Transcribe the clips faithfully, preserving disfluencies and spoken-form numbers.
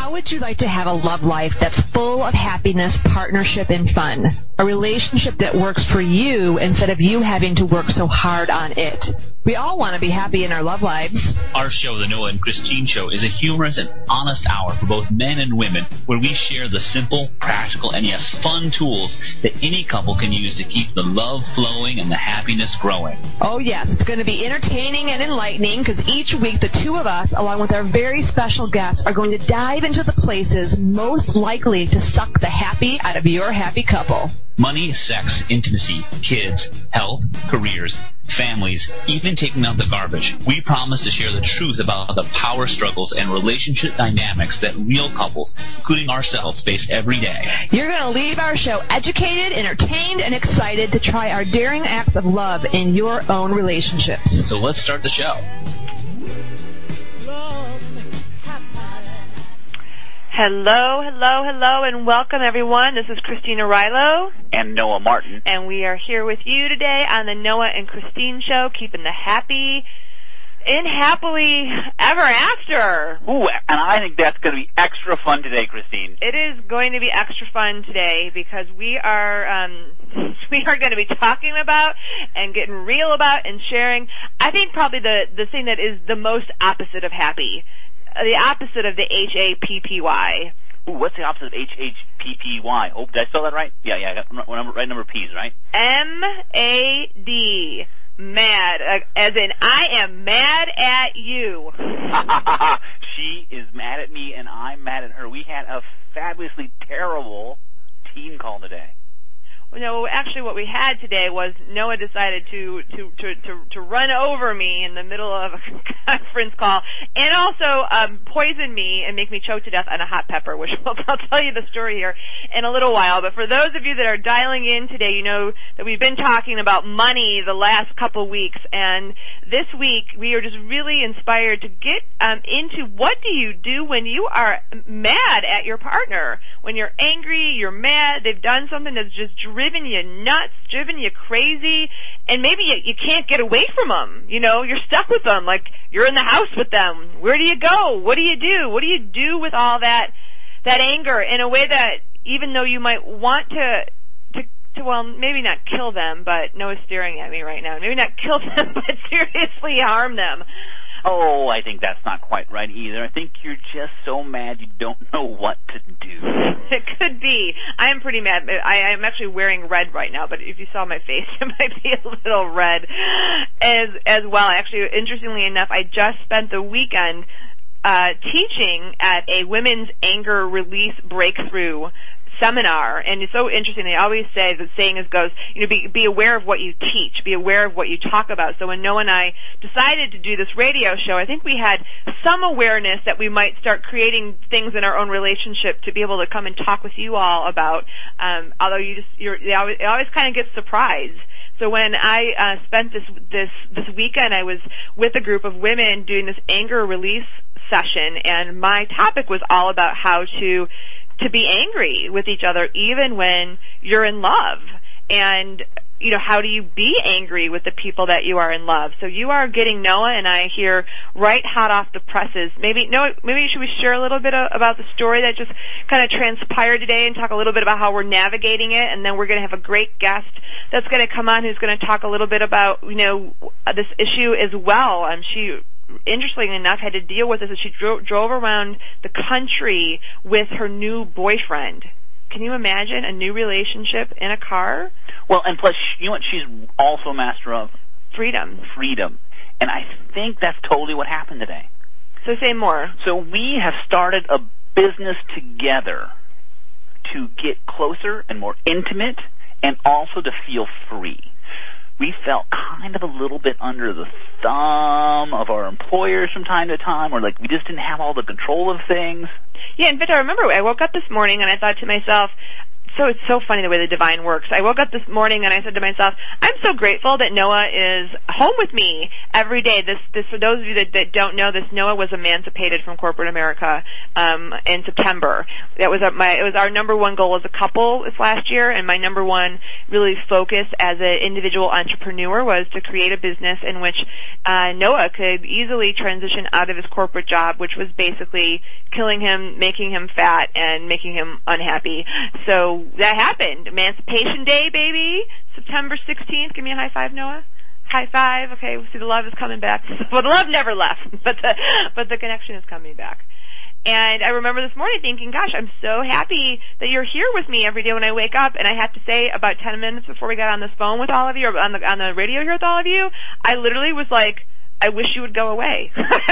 How would you like to have a love life that's full of happiness, partnership, and fun? A relationship that works for you instead of you having to work so hard on it. We all want to be happy in our love lives. Our show, The Noah and Christine Show, is a humorous and honest hour for both men and women where we share the simple, practical, and yes, fun tools that any couple can use to keep the love flowing and the happiness growing. Oh yes, it's going to be entertaining and enlightening because each week the two of us, along with our very special guests, are going to dive into the places most likely to suck the happy out of your happy couple. Money, sex, intimacy, kids, health, careers, families, even taking out the garbage. We promise to share the truth about the power struggles and relationship dynamics that real couples, including ourselves, face every day. You're going to leave our show educated, entertained, and excited to try our daring acts of love in your own relationships. So let's start the show. Hello, hello, hello, and welcome, everyone. This is Christina Rilo. And Noah Martin. And we are here with you today on the Noah and Christine Show, keeping the happy in happily ever after. Ooh, and I think that's going to be extra fun today, Christine. It is going to be extra fun today because we are um, we are going to be talking about and getting real about and sharing, I think, probably the, the thing that is the most opposite of happy. The opposite of the H A P P Y. Ooh, what's the opposite of H H P P Y? Oh, did I spell that right? Yeah, yeah, I got the number, right number of P's, right? M A D. Mad. Uh, as in, I am mad at you. She is mad at me, and I'm mad at her. We had a fabulously terrible team call today. No, actually what we had today was Noah decided to, to, to, to, to run over me in the middle of a conference call and also um, poison me and make me choke to death on a hot pepper, which I'll, I'll tell you the story here in a little while. But for those of you that are dialing in today, you know that we've been talking about money the last couple weeks, and this week we are just really inspired to get um, into what do you do when you are mad at your partner, when you're angry, you're mad, they've done something that's just driven driven you nuts, driven you crazy, and maybe you, you can't get away from them. You know, you're stuck with them, like you're in the house with them. Where do you go? What do you do? What do you do with all that that anger in a way that even though you might want to, to, to well, maybe not kill them, but Noah's staring at me right now. Maybe not kill them, but seriously harm them. Oh, I think that's not quite right either. I think you're just so mad you don't know what to do. It could be. I am pretty mad. I am actually wearing red right now, but if you saw my face, it might be a little red as as well. Actually, interestingly enough, I just spent the weekend uh, teaching at a women's anger release breakthrough seminar, and it's so interesting. They always say, the saying is goes, you know, be, be aware of what you teach, be aware of what you talk about. So when Noah and I decided to do this radio show, I think we had some awareness that we might start creating things in our own relationship to be able to come and talk with you all about. Um, although you just, you're, you always, you always kind of get surprised. So when I uh, spent this this this weekend, I was with a group of women doing this anger release session, and my topic was all about how to. to be angry with each other even when you're in love. And, you know, how do you be angry with the people that you are in love? So you are getting Noah and I here right hot off the presses. Maybe, Noah, maybe should we share a little bit of, about the story that just kind of transpired today and talk a little bit about how we're navigating it, and then we're going to have a great guest that's going to come on who's going to talk a little bit about, you know, this issue as well. Um, she interestingly enough, had to deal with this as she drove, drove around the country with her new boyfriend. Can you imagine a new relationship in a car? Well, and plus, you know what she's also a master of? Freedom. Freedom. And I think that's totally what happened today. So say more. So we have started a business together to get closer and more intimate and also to feel free. We felt kind of a little bit under the thumb of our employers from time to time, or like we just didn't have all the control of things. Yeah, in fact, I remember I woke up this morning and I thought to myself, so it's so funny the way the divine works. I woke up this morning and I said to myself, I'm so grateful that Noah is home with me every day. This, this for those of you that, that don't know this, Noah was emancipated from corporate America um, in September. That was our, my it was our number one goal as a couple this last year, and my number one really focus as an individual entrepreneur was to create a business in which uh, Noah could easily transition out of his corporate job, which was basically killing him, making him fat, and making him unhappy. So that happened. Emancipation Day, baby. September sixteenth. Give me a high five, Noah. High five. Okay, we see the love is coming back. Well, the love never left, but the, but the connection is coming back. And I remember this morning thinking, gosh, I'm so happy that you're here with me every day when I wake up. And I have to say, about ten minutes before we got on this phone with all of you, or on the, on the radio here with all of you, I literally was like, I wish you would go away.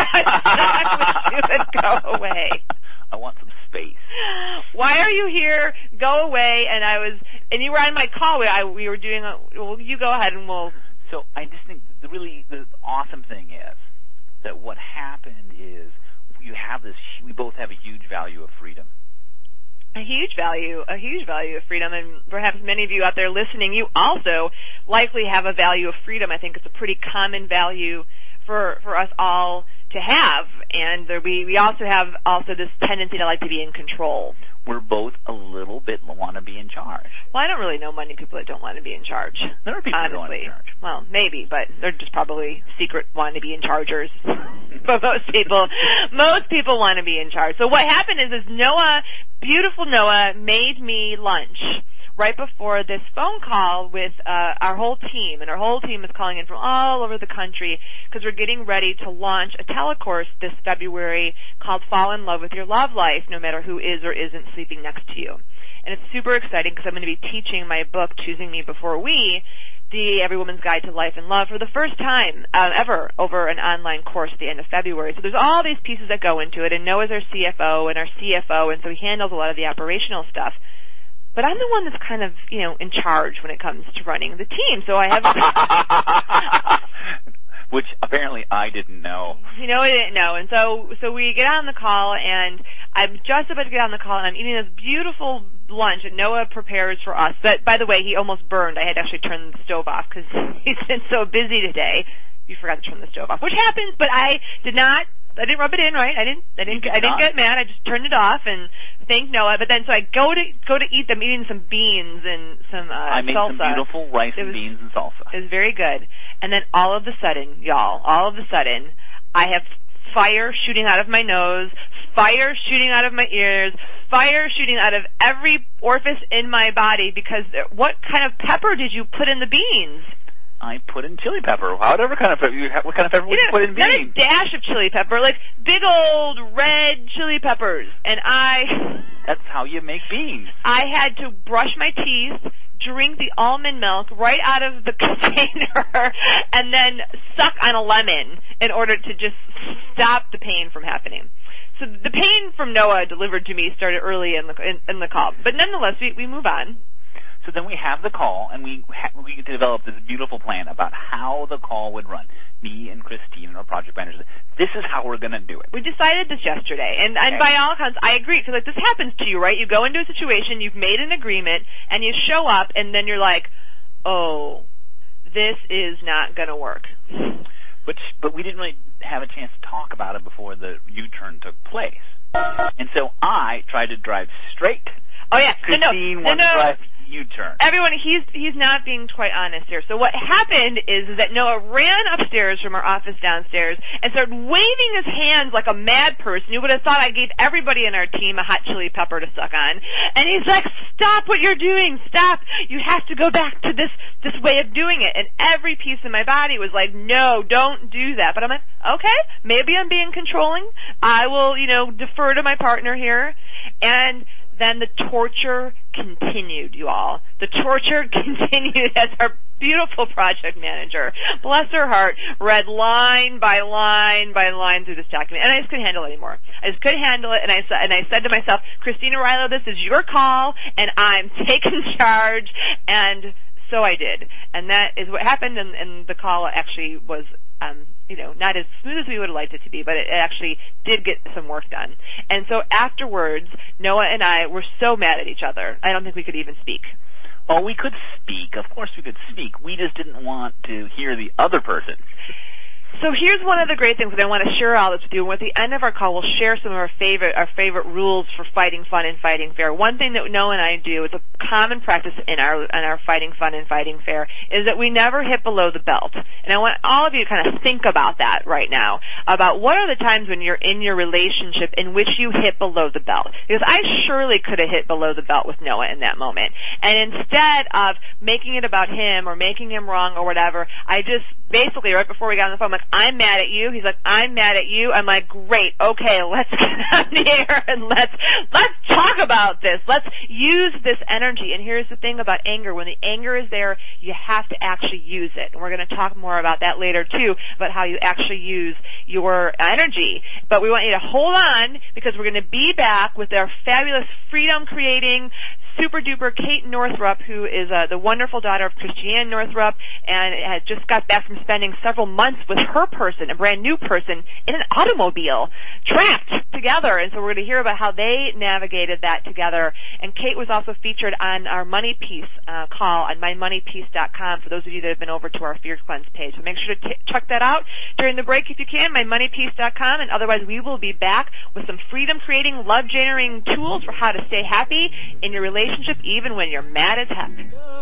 I wish you would go away. I want some space. Why are you here? Go away. And I was, and you were on my call. We, I, we were doing a, well, you go ahead and we'll. So I just think the really, the awesome thing is that what happened is you have this, we both have a huge value of freedom. A huge value, a huge value of freedom, and perhaps many of you out there listening, you also likely have a value of freedom. I think it's a pretty common value for, for us all to have, and there, we, we also have also this tendency to like to be in control. We're both a little bit want to be in charge. Well, I don't really know many people that don't want to be in charge. There are people honestly. that don't want to be in charge. Well, maybe, but they're just probably secret wanting to be in chargers. But most people, most people want to be in charge. So what happened is, is Noah, beautiful Noah, made me lunch right before this phone call with uh, our whole team, and our whole team is calling in from all over the country because we're getting ready to launch a telecourse this February called Fall in Love with Your Love Life, no matter who is or isn't sleeping next to you. And it's super exciting because I'm going to be teaching my book, Choosing Me Before We, the Every Woman's Guide to Life and Love, for the first time uh, ever over an online course at the end of February. So there's all these pieces that go into it, and Noah's our C F O and our C F O, and so he handles a lot of the operational stuff. But I'm the one that's kind of, you know, in charge when it comes to running the team. So I have, which apparently I didn't know. You know, I didn't know. And so, so we get on the call, and I'm just about to get on the call, and I'm eating this beautiful lunch that Noah prepares for us. But by the way, he almost burned. I had to actually turn the stove off because he's been so busy today. You forgot to turn the stove off, which happens. But I did not. I didn't rub it in, right? I didn't. I didn't. I didn't get mad. I just turned it off and thanked Noah. But then, so I go to go to eat them, eating some beans and some uh, I made salsa. some beautiful rice was, and beans and salsa. It was very good. And then all of a sudden, y'all, all of a sudden, I have fire shooting out of my nose, fire shooting out of my ears, fire shooting out of every orifice in my body because what kind of pepper did you put in the beans? I put in chili pepper. Whatever kind of pepper, what kind of pepper would you, know, you put in beans? Not a dash of chili pepper, like big old red chili peppers. And I... That's how you make beans. I had to brush my teeth, drink the almond milk right out of the container, and then suck on a lemon in order to just stop the pain from happening. So the pain from Noah delivered to me started early in the in, in the call. But nonetheless, we, we move on. So then we have the call, and we ha- we get to develop this beautiful plan about how the call would run. Me and Christine and our project managers. This is how we're going to do it. We decided this yesterday, and, and okay. by all accounts, I agree, because like, this happens to you, right? You go into a situation, you've made an agreement, and you show up, and then you're like, oh, this is not going to work. But but we didn't really have a chance to talk about it before the U-turn took place. And so I tried to drive straight. Oh, yeah. Christine no, no, wanted no, no. to drive U-turn. Everyone, he's he's not being quite honest here. So what happened is, is that Noah ran upstairs from our office downstairs and started waving his hands like a mad person. You would have thought I gave everybody in our team a hot chili pepper to suck on. And he's like, stop what you're doing. Stop. You have to go back to this, this way of doing it. And every piece of my body was like, no, don't do that. But I'm like, okay, maybe I'm being controlling. I will, you know, defer to my partner here. And then the torture continued, you all. The torture continued as our beautiful project manager, bless her heart, read line by line by line through this document. And I just couldn't handle it anymore. I just couldn't handle it, and I, and I said to myself, Christina Rilo, this is your call, and I'm taking charge, and so I did. And that is what happened, and, and the call actually was um, you know, not as smooth as we would have liked it to be, but it actually did get some work done. And so afterwards, Noah and I were so mad at each other, I don't think we could even speak. Oh, we could speak. Of course we could speak. We just didn't want to hear the other person. So here's one of the great things that I want to share all this with you. And at the end of our call, we'll share some of our favorite our favorite rules for fighting fun and fighting fair. One thing that Noah and I do, it's a common practice in our in our fighting fun and fighting fair, is that we never hit below the belt. And I want all of you to kind of think about that right now, about what are the times when you're in your relationship in which you hit below the belt. Because I surely could have hit below the belt with Noah in that moment. And instead of making it about him or making him wrong or whatever, I just basically, right before we got on the phone, I'm like, I'm mad at you. He's like, I'm mad at you. I'm like, great, okay, let's get on the air and let's let's talk about this. Let's use this energy. And here's the thing about anger. When the anger is there, you have to actually use it. And we're going to talk more about that later, too, about how you actually use your energy. But we want you to hold on, because we're going to be back with our fabulous freedom-creating super duper Kate Northrup, who is uh, the wonderful daughter of Christiane Northrup, and had just got back from spending several months with her person, a brand new person, in an automobile, trapped together. And so we're going to hear about how they navigated that together. And Kate was also featured on our Money Piece uh, call on my money piece dot com for those of you that have been over to our Fear Cleanse page. So make sure to t- check that out during the break if you can, my money piece dot com. And otherwise, we will be back with some freedom-creating, love-generating tools for how to stay happy in your relationship, even when you're mad as heck.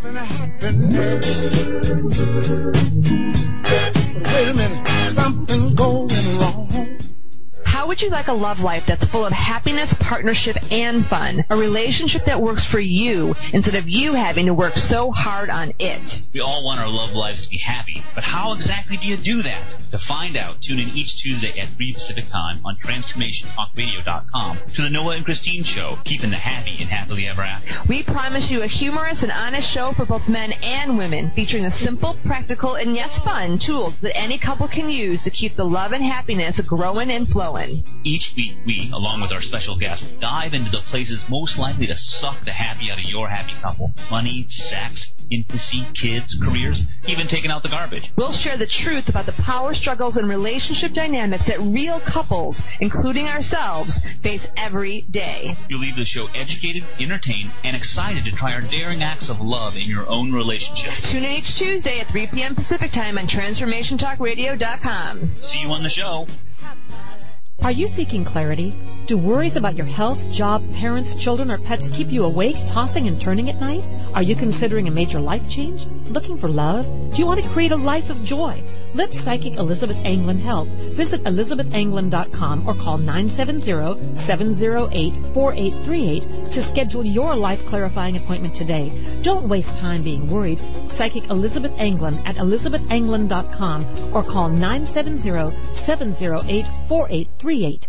Wait a minute, something going wrong. How would you like a love life that's full of happiness, partnership, and fun? A relationship that works for you instead of you having to work so hard on it. We all want our love lives to be happy, but how exactly do you do that? To find out, tune in each Tuesday at three Pacific Time on Transformation Talk Radio dot com to the Noah and Christine Show, keeping the happy and happily ever after. We promise you a humorous and honest show for both men and women, featuring the simple, practical, and yes, fun tools that any couple can use to keep the love and happiness growing and flowing. Each week, we, along with our special guests, dive into the places most likely to suck the happy out of your happy couple. Money, sex, intimacy, kids, careers, even taking out the garbage. We'll share the truth about the power struggles and relationship dynamics that real couples, including ourselves, face every day. You'll leave the show educated, entertained, and excited to try our daring acts of love in your own relationships. Tune in each Tuesday at three p.m. Pacific Time on Transformation Talk Radio dot com. See you on the show. Are you seeking clarity? Do worries about your health, job, parents, children, or pets keep you awake, tossing and turning at night? Are you considering a major life change? Looking for love? Do you want to create a life of joy? Let psychic Elizabeth Anglin help. Visit elizabeth anglin dot com or call nine seven zero, seven zero eight, four eight three eight to schedule your life-clarifying appointment today. Don't waste time being worried. Psychic Elizabeth Anglin at elizabeth anglin dot com or call nine seven zero, seven zero eight, four eight three eight.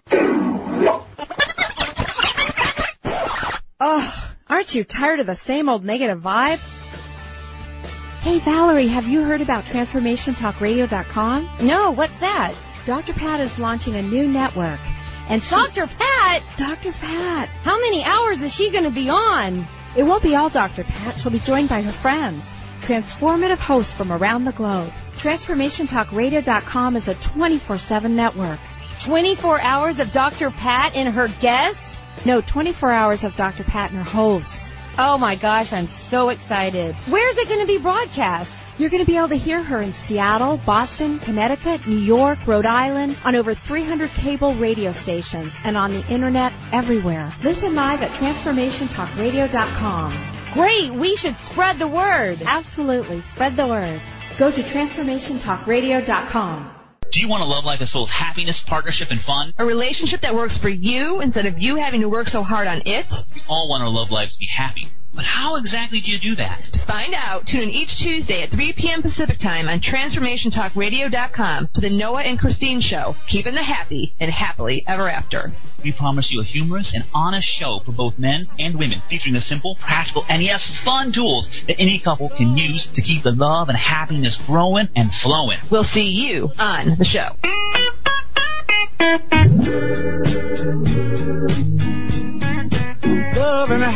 Oh, aren't you tired of the same old negative vibe? Hey, Valerie, have you heard about Transformation Talk Radio dot com? No, what's that? Doctor Pat is launching a new network. And she... Doctor Pat? Doctor Pat. How many hours is she going to be on? It won't be all Doctor Pat. She'll be joined by her friends, transformative hosts from around the globe. Transformation Talk Radio dot com is a twenty-four seven network. twenty-four hours of Doctor Pat and her guests? No, twenty-four hours of Doctor Pat and her hosts. Oh my gosh, I'm so excited. Where's it going to be broadcast? You're going to be able to hear her in Seattle, Boston, Connecticut, New York, Rhode Island, on over three hundred cable radio stations, and on the internet everywhere. Listen live at Transformation Talk Radio dot com. Great, we should spread the word. Absolutely, spread the word. Go to Transformation Talk Radio dot com. Do you want a love life that's full of happiness, partnership, and fun? A relationship that works for you instead of you having to work so hard on it? We all want our love lives to be happy. But how exactly do you do that? To find out, tune in each Tuesday at three p.m. Pacific Time on Transformation Talk Radio dot com to the Noah and Christine Show, keeping the happy and happily ever after. We promise you a humorous and honest show for both men and women, featuring the simple, practical, and yes, fun tools that any couple can use to keep the love and happiness growing and flowing. We'll see you on the show. Love and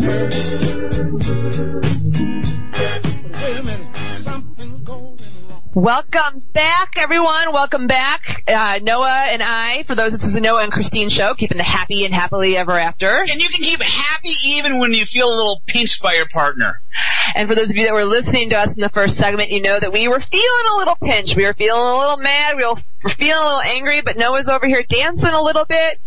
happiness. Wait a minute, something going wrong. Welcome back, everyone. Welcome back. Uh, Noah and I, for those, this is the Noah and Christine show, keeping the happy and happily ever after. And you can keep happy even when you feel a little pinched by your partner. And for those of you that were listening to us in the first segment, you know that we were feeling a little pinched. We were feeling a little mad. We were, we're feeling a little angry, but Noah's over here dancing a little bit.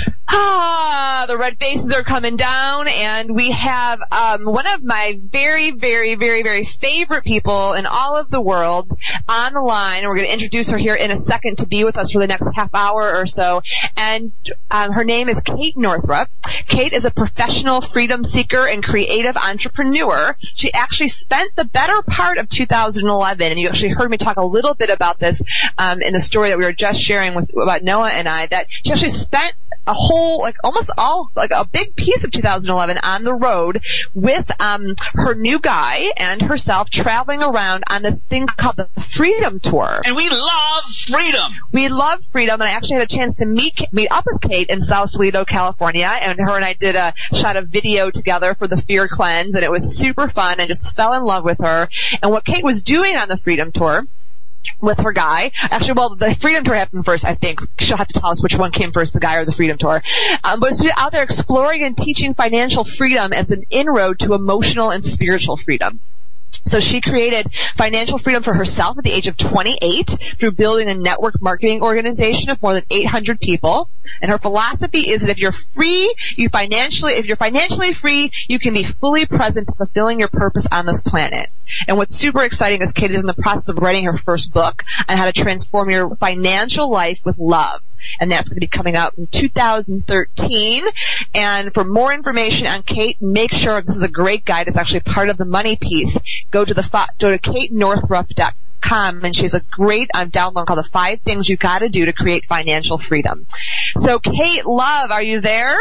Ah, the red faces are coming down, and we have um, one of my very, very, very, very favorite people in all of the world on the line, and we're going to introduce her here in a second to be with us for the next half hour or so. And um, her name is Kate Northrup. Kate is a professional freedom seeker and creative entrepreneur. She actually spent the better part of two thousand eleven, and you actually heard me talk a little bit about this um, in the story that we were just sharing with about Noah and I, that she actually spent a whole, like almost all, like a big piece of two thousand eleven on the road with um her new guy and herself traveling around on this thing called the Freedom Tour. And we love freedom. We love freedom, and I actually had a chance to meet meet up with Kate in South Toledo, California, and her and I did a shot of video together for the Fear Cleanse, and it was super fun. I just fell in love with her. And what Kate was doing on the Freedom Tour with her guy. Actually, well, the Freedom Tour happened first, I think. She'll have to tell us which one came first, the guy or the Freedom Tour. Um, but she's out there exploring and teaching financial freedom as an inroad to emotional and spiritual freedom. So she created financial freedom for herself at the age of twenty-eight through building a network marketing organization of more than eight hundred people. And her philosophy is that if you're free, you financially, if you're financially free, you can be fully present, fulfilling your purpose on this planet. And what's super exciting is Kate is in the process of writing her first book on how to transform your financial life with love. And that's going to be coming out in two thousand thirteen. And for more information on Kate, make sure this is a great guide. It's actually part of the money piece. Go to the go to kate northrup dot com, and she has a great um, download called the Five Things You Got to Do to Create Financial Freedom. So, Kate, love, are you there?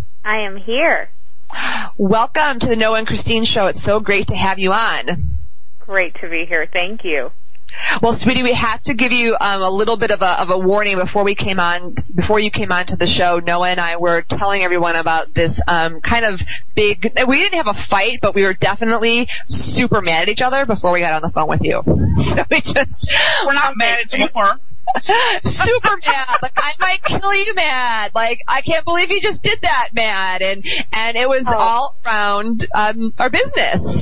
I am here. Welcome to the Noah and Christine show. It's so great to have you on. Great to be here. Thank you. Well, sweetie, we have to give you um, a little bit of a, of a warning before we came on. Before you came on to the show, Noah and I were telling everyone about this um, kind of big. We didn't have a fight, but we were definitely super mad at each other before we got on the phone with you. So we just we're not mad at you. Super mad, like I might kill you mad, like I can't believe you just did that mad, and and it was oh. all around um, our business.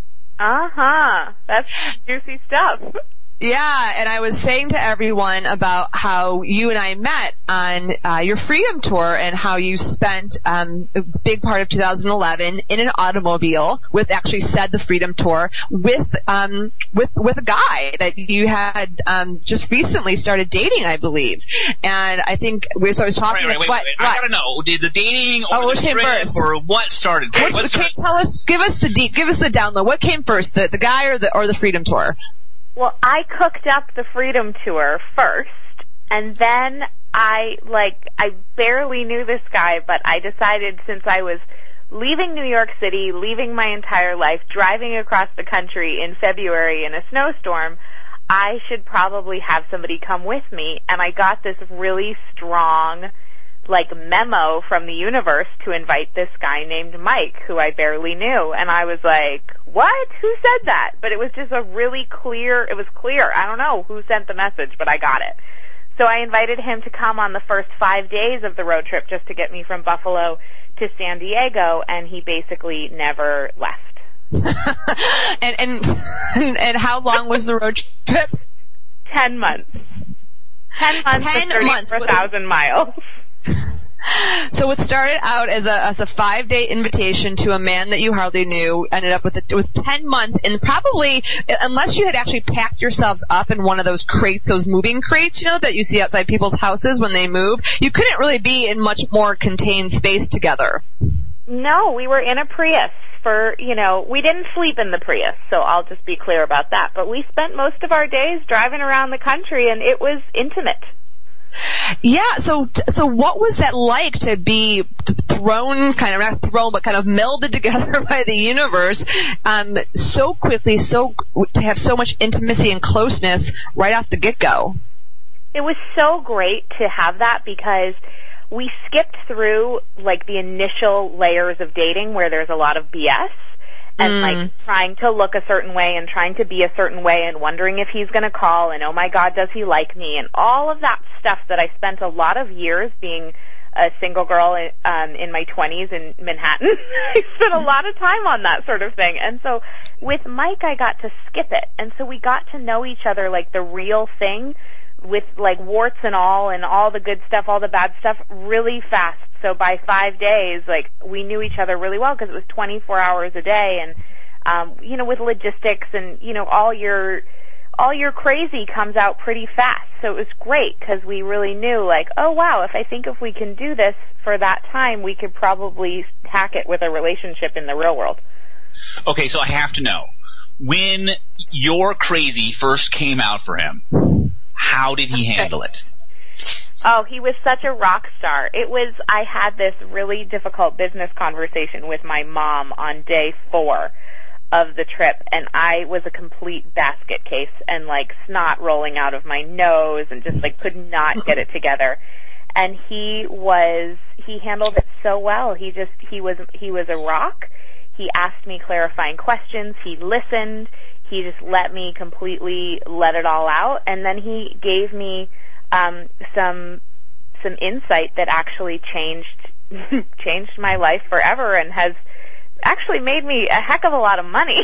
Uh-huh. That's juicy stuff. Yeah, and I was saying to everyone about how you and I met on uh, your Freedom Tour and how you spent um, a big part of two thousand eleven in an automobile with, actually said the Freedom Tour, with um, with with a guy that you had um, just recently started dating, I believe. And I think we so I was talking. Wait, wait, wait, what, wait. what? I gotta know, did the dating or oh, the trip first? or what started? What, what started? Tell us, give us the deep, give us the download. What came first, the the guy or the or the Freedom Tour? Well, I cooked up the Freedom Tour first, and then I, like, I barely knew this guy, but I decided since I was leaving New York City, leaving my entire life, driving across the country in February in a snowstorm, I should probably have somebody come with me, and I got this really strong, like, memo from the universe to invite this guy named Mike, who I barely knew, and I was like, what? Who said that? But it was just a really clear, it was clear. I don't know who sent the message, but I got it. So I invited him to come on the first five days of the road trip just to get me from Buffalo to San Diego, and he basically never left. and, and, and how long was the road trip? Ten months. Ten months Ten for months. thirty-four thousand miles. So it started out as a as a five day invitation to a man that you hardly knew. Ended up with a, with ten months, and probably unless you had actually packed yourselves up in one of those crates, those moving crates, you know, that you see outside people's houses when they move, you couldn't really be in much more contained space together. No, we were in a Prius. For, you know, we didn't sleep in the Prius, so I'll just be clear about that. But we spent most of our days driving around the country, and it was intimate. Yeah, so so what was that like to be thrown, kind of not thrown, but kind of melded together by the universe um, so quickly, so to have so much intimacy and closeness right off the get-go? It was so great to have that because we skipped through, like, the initial layers of dating where there's a lot of B S, and Mm. like trying to look a certain way and trying to be a certain way and wondering if he's going to call and, oh my God, does he like me? And all of that stuff that I spent a lot of years being a single girl um, in my twenties in Manhattan. I spent a lot of time on that sort of thing. And so with Mike, I got to skip it. And so we got to know each other like the real thing, with like warts and all and all the good stuff, all the bad stuff, really fast. So by five days, like, we knew each other really well because it was twenty-four hours a day. And, um, you know, with logistics and, you know, all your, all your crazy comes out pretty fast. So it was great because we really knew, like, oh wow, if I think if we can do this for that time, we could probably hack it with a relationship in the real world. Okay, so I have to know, when your crazy first came out for him, how did he handle it? Oh, he was such a rock star. It was, I had this really difficult business conversation with my mom on day four of the trip, and I was a complete basket case and like snot rolling out of my nose and just like could not get it together. And he was, he handled it so well. He just, he was, he was a rock. He asked me clarifying questions. He listened. He just let me completely let it all out. And then he gave me um, some some insight that actually changed changed my life forever and has actually made me a heck of a lot of money.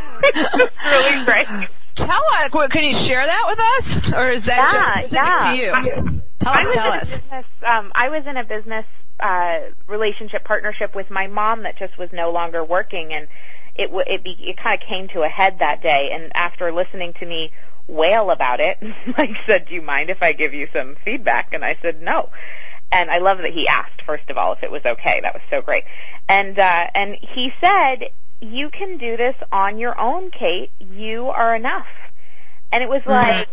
It's really great. Tell us, can you share that with us, or is that yeah, just yeah. to you? Tell, I was tell in us. A business, um, I was in a business uh, relationship partnership with my mom that just was no longer working, and it w- it, be- it kind of came to a head that day. And after listening to me wail about it, Mike said, "Do you mind if I give you some feedback?" And I said, "No." And I love that he asked, first of all, if it was okay. That was so great. And uh, and he said, "You can do this on your own, Kate. You are enough." And it was Mm-hmm. like,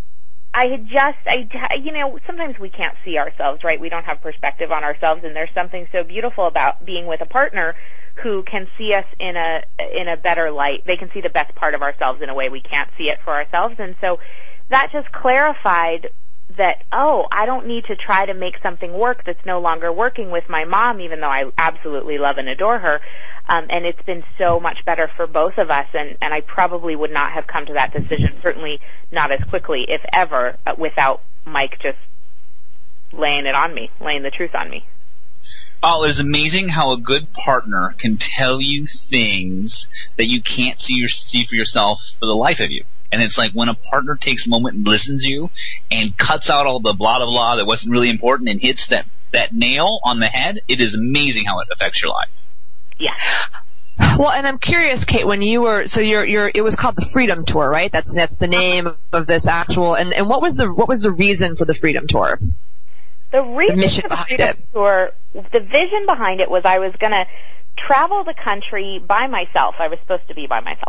I had just, I, you know, sometimes we can't see ourselves, right? We don't have perspective on ourselves, and there's something so beautiful about being with a partner who can see us in a in a better light. They can see the best part of ourselves in a way we can't see it for ourselves. And so that just clarified that, oh, I don't need to try to make something work that's no longer working with my mom, even though I absolutely love and adore her. Um, and it's been so much better for both of us, and, and I probably would not have come to that decision, certainly not as quickly, if ever, uh, without Mike just laying it on me, laying the truth on me. Oh, it's amazing how a good partner can tell you things that you can't see, your, see for yourself for the life of you. And it's like when a partner takes a moment and listens to you and cuts out all the blah, blah, blah that wasn't really important and hits that, that nail on the head, it is amazing how it affects your life. Yeah. Well, and I'm curious, Kate, when you were, so you're, you're, it was called the Freedom Tour, right? That's, that's the name of this actual, and, and what was the, what was the reason for the Freedom Tour? The reason The mission for the behind Freedom it. Tour, the vision behind it was I was going to travel the country by myself. I was supposed to be by myself.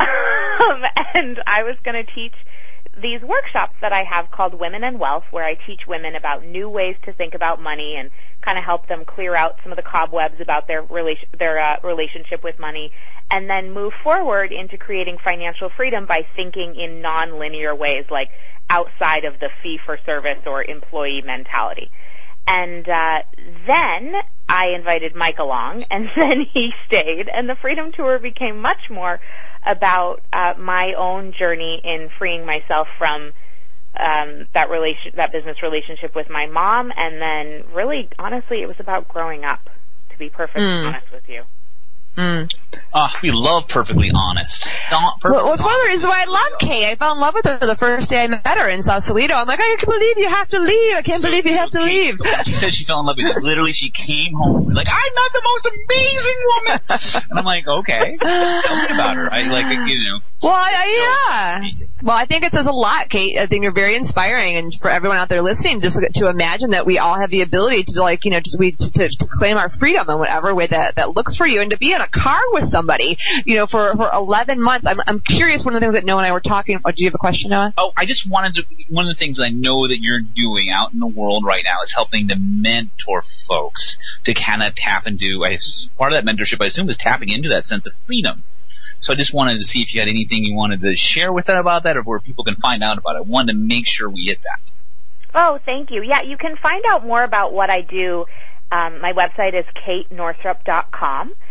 um, and I was going to teach these workshops that I have called Women and Wealth, where I teach women about new ways to think about money and kind of help them clear out some of the cobwebs about their relation, their uh, relationship with money, and then move forward into creating financial freedom by thinking in non-linear ways, like outside of the fee-for-service or employee mentality. And uh, then I invited Mike along, and then he stayed, and the Freedom Tour became much more about uh, my own journey in freeing myself from um, that relation, that business relationship with my mom, and then really, honestly, it was about growing up, to be perfectly Mm. honest with you. Mm. Oh, we love Perfectly Honest. Not perfectly Well, it's one of the honest. reasons why I love Kate. I fell in love with her the first day I met her in Sausalito. I'm like, I can't believe you have to leave. I can't So- believe you have to so Kate, leave. She said she fell in love with you. Literally, she came home like, I'm not the most amazing woman. And I'm like, okay, tell me about her. I like, you know. Well, I, yeah. Well, I think it says a lot, Kate. I think you're very inspiring, and for everyone out there listening, just to imagine that we all have the ability to, like, you know, just we to, to, to claim our freedom in whatever way that that looks for you, and to be in a car with somebody, you know, for for eleven months. I'm I'm curious. One of the things that Noah and I were talking about. Do you have a question, Noah? Oh, I just wanted to, one of the things I know that you're doing out in the world right now is helping to mentor folks to kind of tap into, I, part of that mentorship, I assume, is tapping into that sense of freedom. So I just wanted to see if you had anything you wanted to share with that about that, or where people can find out about it. I wanted to make sure we hit that. Oh, thank you. Yeah, you can find out more about what I do. Um, my website is kate northrup dot com.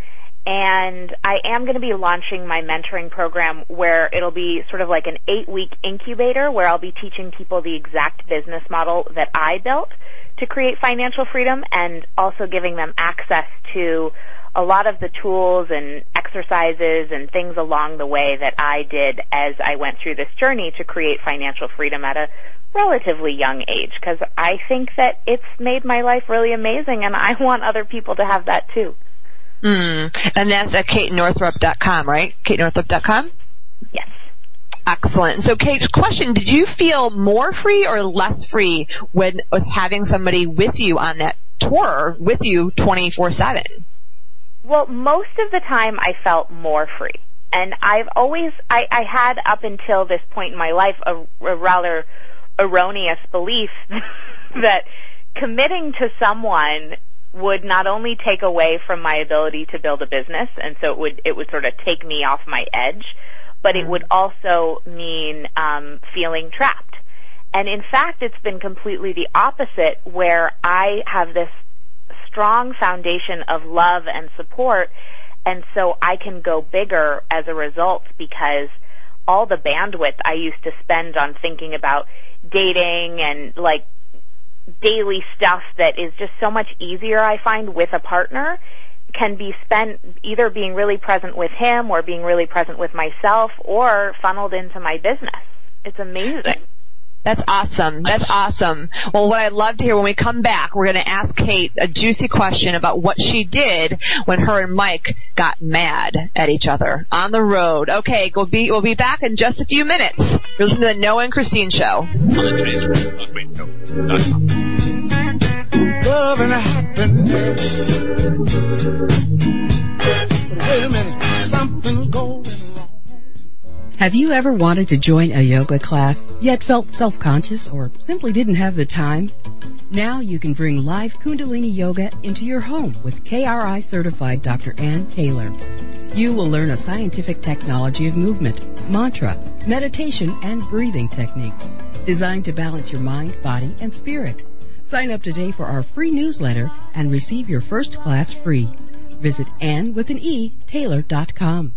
and I am going to be launching my mentoring program where it'll be sort of like an eight-week incubator where I'll be teaching people the exact business model that I built to create financial freedom, and also giving them access to a lot of the tools and exercises and things along the way that I did as I went through this journey to create financial freedom at a relatively young age, because I think that it's made my life really amazing, and I want other people to have that too. Mm. And that's at kate northrup dot com, right? kate northrup dot com? Yes. Excellent. So, Kate, question, did you feel more free or less free when with having somebody with you on that tour, with you twenty-four seven? Well, most of the time I felt more free. And I've always, I, I had up until this point in my life a, a rather erroneous belief that committing to someone would not only take away from my ability to build a business, and so it would, it would sort of take me off my edge, but it would also mean um, feeling trapped. And in fact, it's been completely the opposite, where I have this strong foundation of love and support, and so I can go bigger as a result, because all the bandwidth I used to spend on thinking about dating and like daily stuff that is just so much easier, I find, with a partner, can be spent either being really present with him or being really present with myself, or funneled into my business. It's amazing. That's awesome. That's awesome. Well, what I'd love to hear when we come back, we're going to ask Kate a juicy question about what she did when her and Mike got mad at each other on the road. Okay, we'll be, we'll be back in just a few minutes. You're listening to the Noah and Christine Show. On the Transformation Talk Radio dot com. Love and happiness. But wait a minute, something going wrong. Have you ever wanted to join a yoga class, yet felt self-conscious or simply didn't have the time? Now you can bring live Kundalini Yoga into your home with K R I certified Doctor Ann Taylor. You will learn a scientific technology of movement, mantra, meditation, and breathing techniques designed to balance your mind, body, and spirit. Sign up today for our free newsletter and receive your first class free. Visit Ann with an E, Taylor dot com.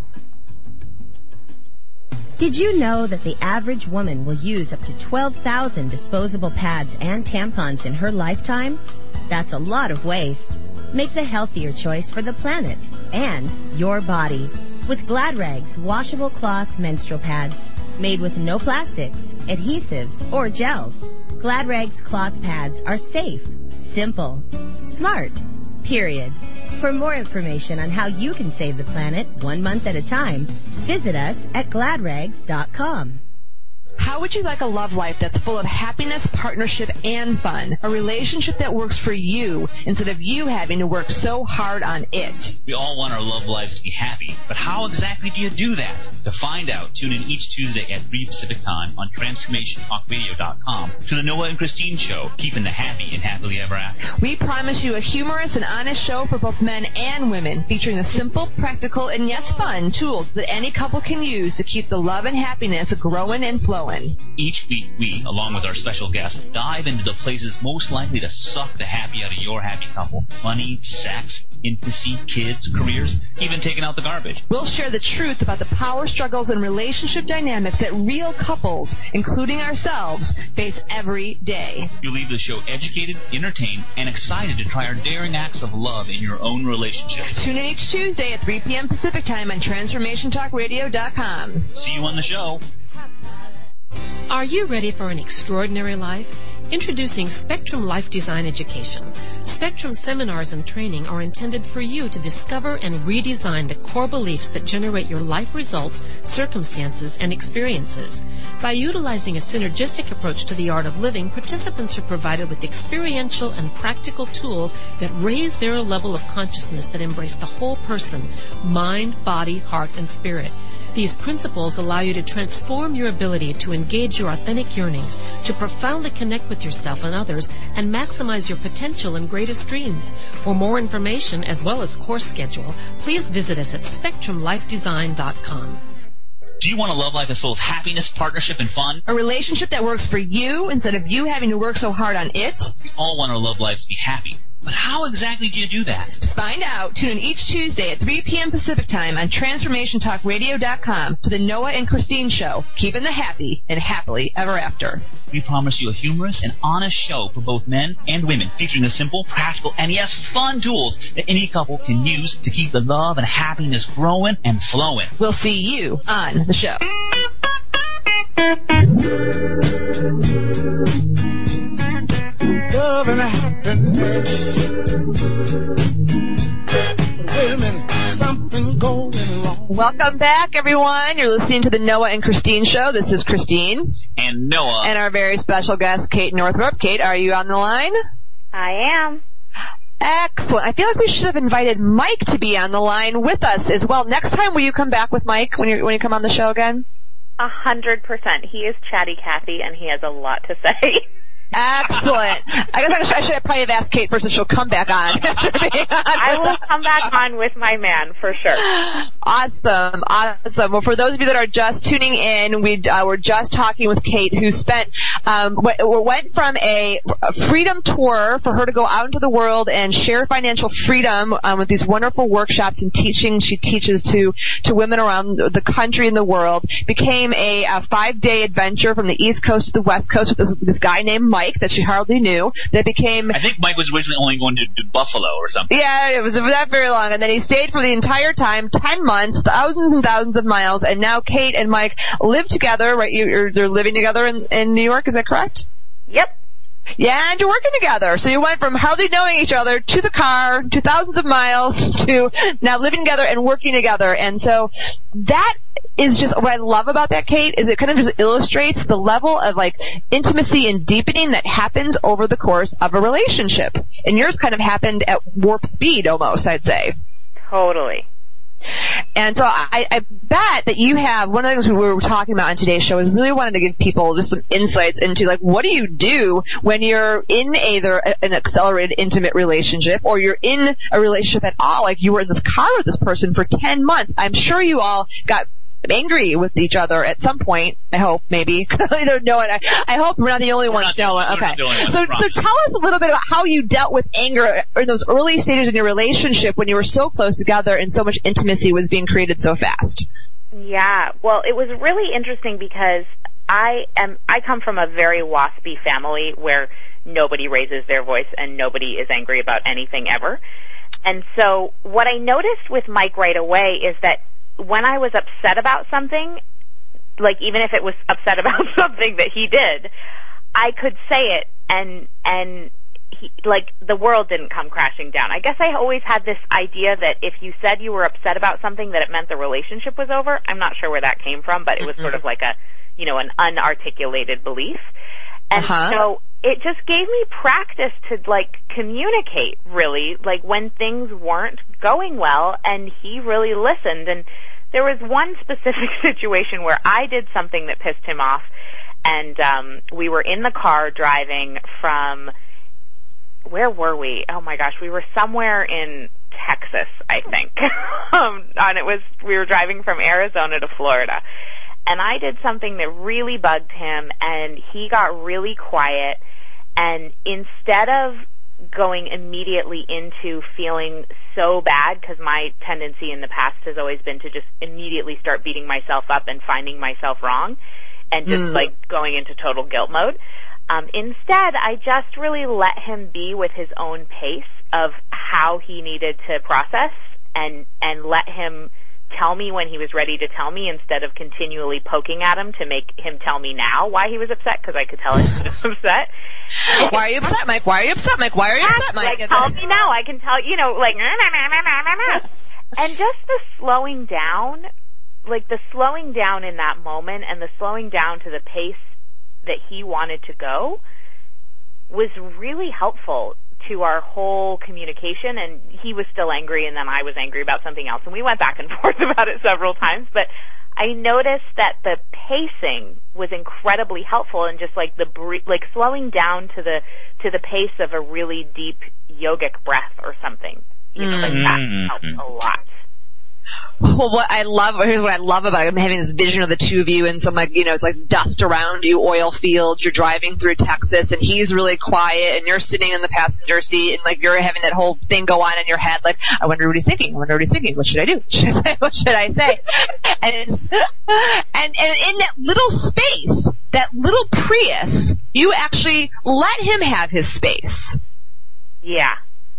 Did you know that the average woman will use up to twelve thousand disposable pads and tampons in her lifetime? That's a lot of waste. Make the healthier choice for the planet and your body with Glad Rags washable cloth menstrual pads made with no plastics, adhesives, or gels. Glad Rags cloth pads are safe, simple, smart, period. For more information on how you can save the planet one month at a time, visit us at glad rags dot com. How would you like a love life that's full of happiness, partnership, and fun? A relationship that works for you instead of you having to work so hard on it. We all want our love lives to be happy, but how exactly do you do that? To find out, tune in each Tuesday at three Pacific Time on Transformation Talk Radio dot com to the Noah and Christine Show, keeping the happy and happily ever after. We promise you a humorous and honest show for both men and women, featuring the simple, practical, and yes, fun tools that any couple can use to keep the love and happiness growing and flowing. Each week, we, along with our special guests, dive into the places most likely to suck the happy out of your happy couple. Money, sex, intimacy, kids, careers, even taking out the garbage. We'll share the truth about the power struggles and relationship dynamics that real couples, including ourselves, face every day. You'll leave the show educated, entertained, and excited to try our daring acts of love in your own relationships. Tune in each Tuesday at three p.m. Pacific Time on Transformation Talk Radio dot com. See you on the show. Are you ready for an extraordinary life? Introducing Spectrum Life Design Education. Spectrum seminars and training are intended for you to discover and redesign the core beliefs that generate your life results, circumstances, and experiences. By utilizing a synergistic approach to the art of living, participants are provided with experiential and practical tools that raise their level of consciousness that embrace the whole person, mind, body, heart, and spirit. These principles allow you to transform your ability to engage your authentic yearnings, to profoundly connect with yourself and others, and maximize your potential and greatest dreams. For more information, as well as course schedule, please visit us at spectrum life design dot com. Do you want a love life that's full of happiness, partnership, and fun? A relationship that works for you instead of you having to work so hard on it? We all want our love lives to be happy, But how exactly do you do that? To find out, tune in each Tuesday at three p.m. Pacific Time on Transformation Talk Radio dot com to the Noah and Christine Show, keeping the happy and happily ever after. We promise you a humorous and honest show for both men and women, featuring the simple, practical, and yes, fun tools that any couple can use to keep the love and happiness growing and flowing. We'll see you on the show. Love and happiness. Wait a minute, something going wrong. Welcome back, everyone. You're listening to the Noah and Christine Show. This is Christine. And Noah. And our very special guest, Kate Northrup. Kate, are you on the line? I am. Excellent. I feel like we should have invited Mike to be on the line with us as well. Next time, will you come back with Mike when you when you come on the show again? A hundred percent. He is chatty Cathy, and he has a lot to say. Excellent. I guess I should, I should have probably have asked Kate first if she'll come back on. I will come back on with my man for sure. Awesome, awesome. Well, for those of you that are just tuning in, we uh, were just talking with Kate, who spent um, w- went from a, a freedom tour for her to go out into the world and share financial freedom um, with these wonderful workshops and teaching she teaches to to women around the country and the world. Became a, a five-day adventure from the East Coast to the West Coast with this, this guy named Mike that she hardly knew. That became... I think Mike was originally only going to, to Buffalo or something. Yeah, it was not very long. And then he stayed for the entire time, ten months, thousands and thousands of miles, and now Kate and Mike live together, right? You, you're, they're living together in, in New York, is that correct? Yep. Yeah, and you're working together. So you went from hardly knowing each other to the car, to thousands of miles, to now living together and working together. And so that is just what I love about that, Kate, is it kind of just illustrates the level of like intimacy and deepening that happens over the course of a relationship. And yours kind of happened at warp speed almost, I'd say. Totally. And so I, I bet that you have, one of the things we were talking about on today's show is really wanted to give people just some insights into like what do you do when you're in either an accelerated intimate relationship or you're in a relationship at all, like you were in this car with this person for ten months. I'm sure you all got angry with each other at some point. I hope, maybe. Either no, I, I hope we're not the only we're ones. No, okay. Ones, so, so tell us a little bit about how you dealt with anger in those early stages in your relationship when you were so close together and so much intimacy was being created so fast. Yeah, well, it was really interesting because I am. I come from a very waspy family where nobody raises their voice and nobody is angry about anything ever. And so what I noticed with Mike right away is that when I was upset about something, like even if it was upset about something that he did, I could say it and, and he, like the world didn't come crashing down. I guess I always had this idea that if you said you were upset about something that it meant the relationship was over. I'm not sure where that came from, but it was mm-hmm. sort of like a, you know, an unarticulated belief. And uh-huh. so it just gave me practice to like communicate really, like when things weren't going well, and he really listened. And there was one specific situation where I did something that pissed him off, and um we were in the car driving from, where were we? Oh my gosh, we were somewhere in Texas, I think. um, and it was, we were driving from Arizona to Florida. And I did something that really bugged him, and he got really quiet, and instead of going immediately into feeling so bad, because my tendency in the past has always been to just immediately start beating myself up and finding myself wrong, and just mm. like going into total guilt mode. Um, instead, I just really let him be with his own pace of how he needed to process, and and let him tell me when he was ready to tell me, instead of continually poking at him to make him tell me now why he was upset, because I could tell he was upset. Why are you upset, Mike? Why are you upset, Mike? Why are you upset, Mike? Like, tell me now. I can tell, you know, like, nah, nah, nah, nah, nah, nah. And just the slowing down, like the slowing down in that moment and the slowing down to the pace that he wanted to go was really helpful to our whole communication. And he was still angry, and then I was angry about something else, and we went back and forth about it several times. But I noticed that the pacing was incredibly helpful, and just like the like slowing down to the to the pace of a really deep yogic breath or something. You know, like that helped a lot. Well, what I love, here's what I love about it. I'm having this vision of the two of you and some, like, you know, it's like dust around you, oil fields. You're driving through Texas and he's really quiet and you're sitting in the passenger seat and like you're having that whole thing go on in your head. Like, I wonder what he's thinking. I wonder what he's thinking. What should I do? Should I say, what should I say? And it's, and, and in that little space, that little Prius, you actually let him have his space. Yeah.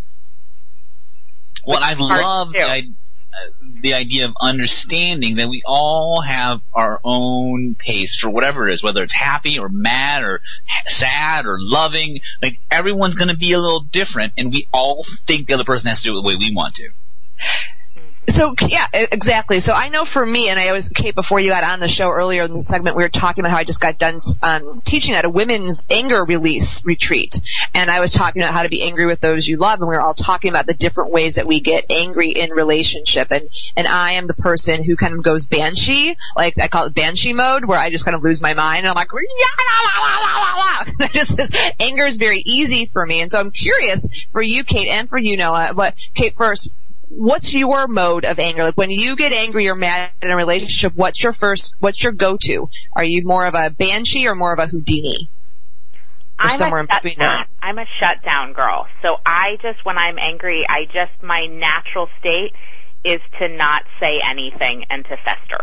Well, I love the idea. The idea of understanding that we all have our own pace for whatever it is, whether it's happy or mad or sad or loving. Like, everyone's going to be a little different, and we all think the other person has to do it the way we want to. So, yeah, exactly. So I know for me, and I always, Kate, before you got on the show earlier in the segment, we were talking about how I just got done um, teaching at a women's anger release retreat. And I was talking about how to be angry with those you love, and we were all talking about the different ways that we get angry in relationship. And, and I am the person who kind of goes banshee, like I call it banshee mode, where I just kind of lose my mind, and I'm like, yeah, la, la, la, la, la. Just, just, anger is very easy for me. And so I'm curious for you, Kate, and for you, Noah, but Kate first, what's your mode of anger? Like, when you get angry or mad in a relationship, what's your first, what's your go-to? Are you more of a banshee or more of a Houdini? Or I'm somewhere a in between shutdown. I'm a shutdown girl. So I just, when I'm angry, I just, my natural state is to not say anything and to fester.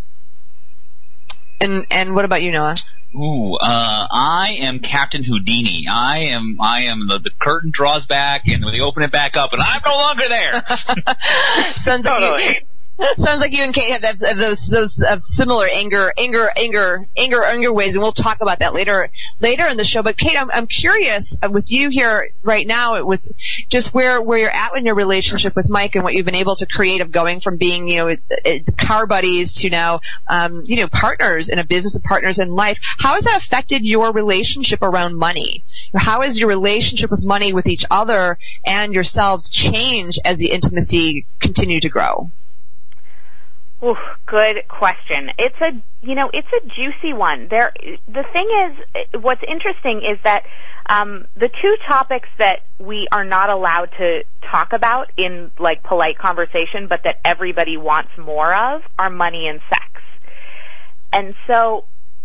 And, and what about you, Noah? Ooh, uh, I am Captain Houdini. I am, I am the, the curtain draws back and they open it back up and I'm no longer there. Sounds totally. like you, sounds like you and Kate have, that, have those, those uh, similar anger, anger, anger, anger, anger ways, and we'll talk about that later, later in the show. But Kate, I'm, I'm curious uh, with you here right now, with just where, where you're at in your relationship with Mike and what you've been able to create of going from being, you know, car buddies to now, um, you know, partners in a business and partners in life. How has that affected your relationship around money? How has your relationship with money with each other and yourselves changed as the intimacy continue to grow? Ooh, good question. It's a, you know, it's a juicy one. There, the thing is, what's interesting is that um, the two topics that we are not allowed to talk about in like polite conversation, but that everybody wants more of, are money and sex. And so,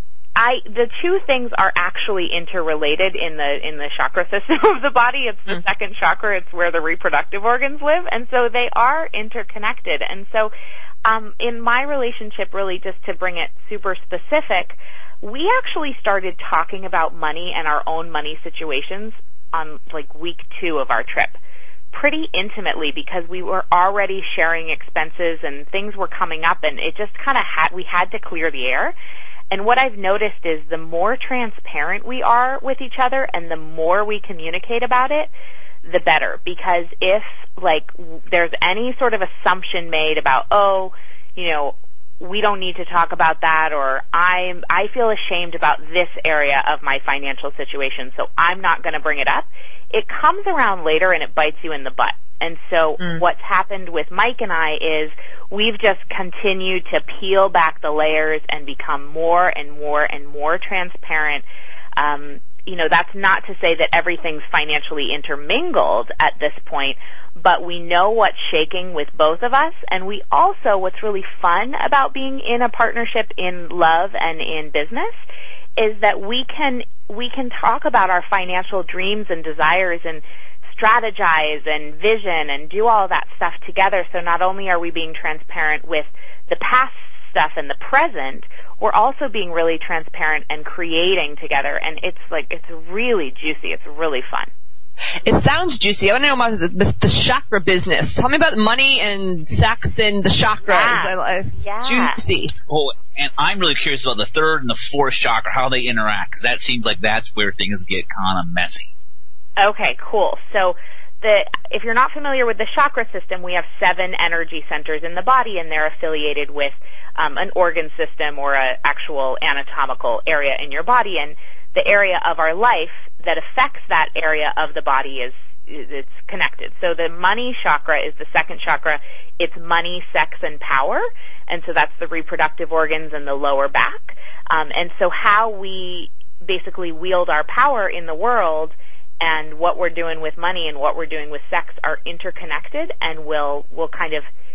I the two things are actually interrelated in the in the chakra system of the body. It's the mm. second chakra. It's where the reproductive organs live, and so they are interconnected. And so. Um, in my relationship, really just to bring it super specific, we actually started talking about money and our own money situations on like week two of our trip pretty intimately, because we were already sharing expenses and things were coming up, and it just kind of had, we had to clear the air. And what I've noticed is the more transparent we are with each other and the more we communicate about it, the better. Because if, like, there's any sort of assumption made about, oh, you know, we don't need to talk about that, or I'm, I feel ashamed about this area of my financial situation, so I'm not going to bring it up, it comes around later and it bites you in the butt. And so mm. what's happened with Mike and I is we've just continued to peel back the layers and become more and more and more transparent. Um, you know, that's not to say that everything's financially intermingled at this point, but we know what's shaking with both of us, and we also, what's really fun about being in a partnership in love and in business is that we can, we can talk about our financial dreams and desires and strategize and vision and do all that stuff together. So not only are we being transparent with the past stuff and the present, we're also being really transparent and creating together. And it's like, it's really juicy. It's really fun. It sounds juicy. I want to know about the, the, the chakra business. Tell me about money and sex and the chakras. Yeah. I, I, yeah. Juicy. Oh, and I'm really curious about the third and the fourth chakra, how they interact, because that seems like that's where things get kind of messy. Okay, cool. So the, if you're not familiar with the chakra system, we have seven energy centers in the body, and they're affiliated with um, an organ system or an actual anatomical area in your body. And the area of our life that affects that area of the body is, it's connected. So the money chakra is the second chakra. It's money, sex, and power. And so that's the reproductive organs and the lower back. Um, and so how we basically wield our power in the world and what we're doing with money and what we're doing with sex are interconnected, and will will kind of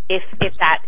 if if that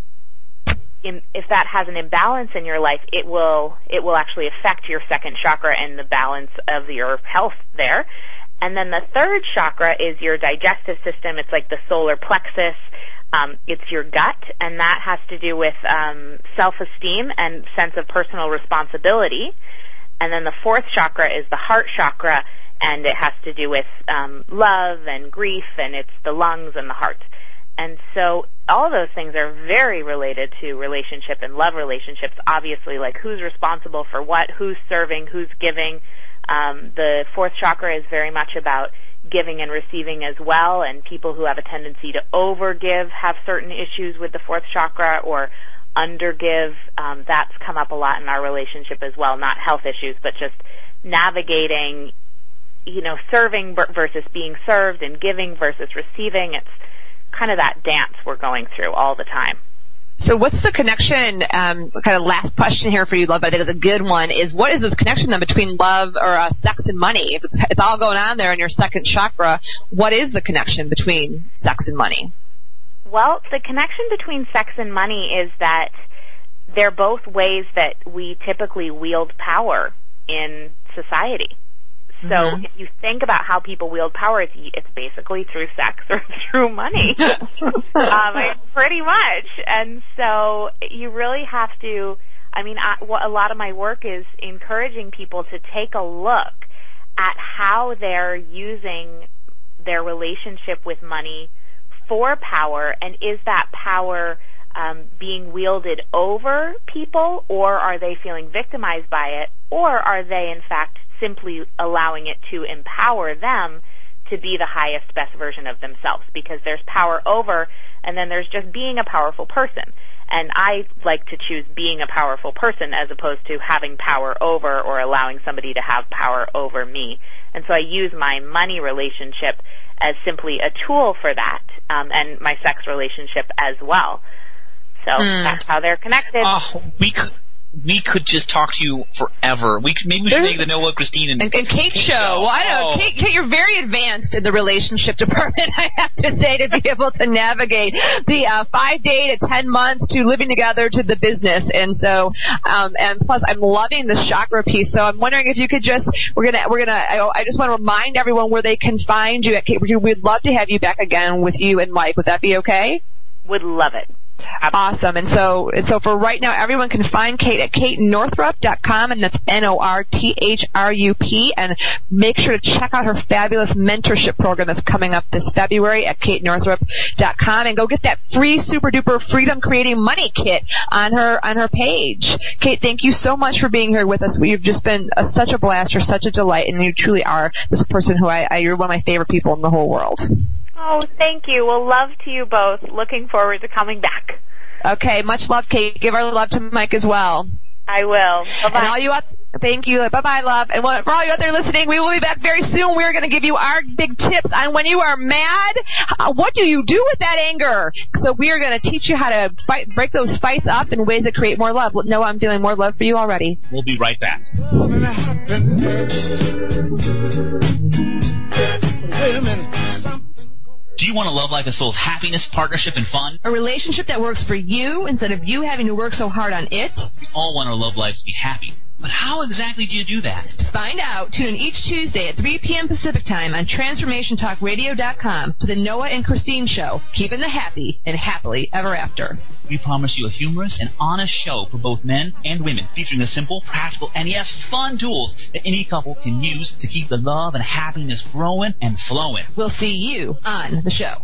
if that has an imbalance in your life, it will it will actually affect your second chakra and the balance of your health there. And then the third chakra is your digestive system. It's like the solar plexus. Um, it's your gut, and that has to do with um, self-esteem and sense of personal responsibility. And then the fourth chakra is the heart chakra, and it has to do with um, love and grief, and it's the lungs and the heart. And so all those things are very related to relationship and love relationships, obviously, like who's responsible for what, who's serving, who's giving. Um, the fourth chakra is very much about giving and receiving as well, and people who have a tendency to overgive have certain issues with the fourth chakra, or undergive. Um, that's come up a lot in our relationship as well, not health issues, but just navigating, you know, serving versus being served and giving versus receiving. It's kind of that dance we're going through all the time. So what's the connection, um, kind of last question here for you, love, I think it's a good one, is what is this connection then between love or uh, sex and money? If it's, it's all going on there in your second chakra, what is the connection between sex and money? Well, the connection between sex and money is that they're both ways that we typically wield power in society. So mm-hmm. if you think about how people wield power, it's, it's basically through sex or through money, um, pretty much. And so you really have to, I mean, I, a lot of my work is encouraging people to take a look at how they're using their relationship with money for power, and is that power um, being wielded over people, or are they feeling victimized by it, or are they, in fact, simply allowing it to empower them to be the highest, best version of themselves? Because there's power over, and then there's just being a powerful person. And I like to choose being a powerful person as opposed to having power over or allowing somebody to have power over me. And so I use my money relationship as simply a tool for that, um, and my sex relationship as well. So mm. that's how they're connected. Oh, we could. We could just talk to you forever. We could, maybe we should make the Noah, Christine, and, and, and Kate, Kate show. show. Well, I don't know. Oh. Kate, Kate, you're very advanced in the relationship department, I have to say, to be able to navigate the uh, five day to ten months to living together to the business. And so, um, and plus, I'm loving the chakra piece. So I'm wondering if you could just, we're gonna, we're gonna, I, I just want to remind everyone where they can find you at Kate. We'd love to have you back again with you and Mike. Would that be okay? Would love it. Awesome. And so, and so for right now, everyone can find Kate at kate northrup dot com, and that's N O R T H R U P, and make sure to check out her fabulous mentorship program that's coming up this February at kate northrup dot com, and go get that free super duper freedom creating money kit on her, on her page. Kate, thank you so much for being here with us. You've just been a, such a blast. You're such a delight, and you truly are this person who I, I, you're one of my favorite people in the whole world. Oh, thank you. Well, love to you both. Looking forward to coming back. Okay, much love, Kate. Give our love to Mike as well. I will. Bye-bye. And all you out, thank you. Bye-bye, love. And for all you out there listening, we will be back very soon. We're going to give you our big tips on when you are mad, uh, what do you do with that anger? So we are going to teach you how to fight, break those fights up in ways that create more love. Noah, I'm feeling more love for you already. We'll be right back. Wait a minute. Do you want a love life that's full of happiness, partnership, and fun? A relationship that works for you instead of you having to work so hard on it? We all want our love lives to be happy. But how exactly do you do that? To find out, tune in each Tuesday at three p.m. Pacific Time on transformation talk radio dot com to the Noah and Christine Show, keeping the happy and happily ever after. We promise you a humorous and honest show for both men and women, featuring the simple, practical, and yes, fun tools that any couple can use to keep the love and happiness growing and flowing. We'll see you on the show.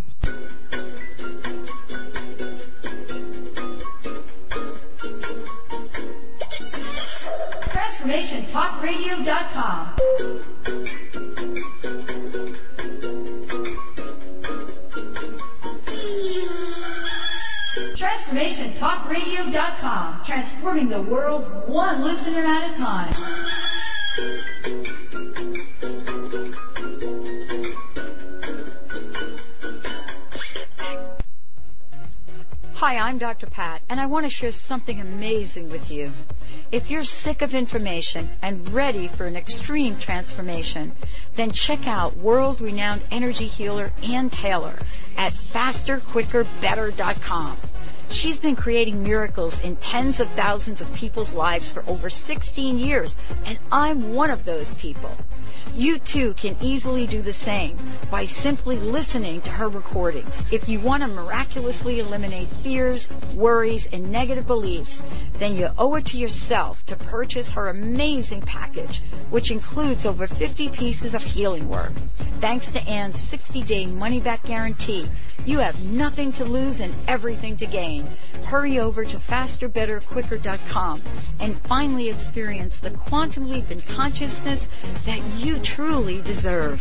transformation talk radio dot com. transformation talk radio dot com. Transforming the world one listener at a time. Hi, I'm Doctor Pat, and I want to share something amazing with you. If you're sick of information and ready for an extreme transformation, then check out world-renowned energy healer Ann Taylor at faster quicker better dot com. She's been creating miracles in tens of thousands of people's lives for over sixteen years, and I'm one of those people. You too can easily do the same by simply listening to her recordings. If you want to miraculously eliminate fears, worries, and negative beliefs, then you owe it to yourself to purchase her amazing package, which includes over fifty pieces of healing work. Thanks to Ann's sixty-day money-back guarantee, you have nothing to lose and everything to gain. Hurry over to faster better quicker dot com and finally experience the quantum leap in consciousness that you truly deserve.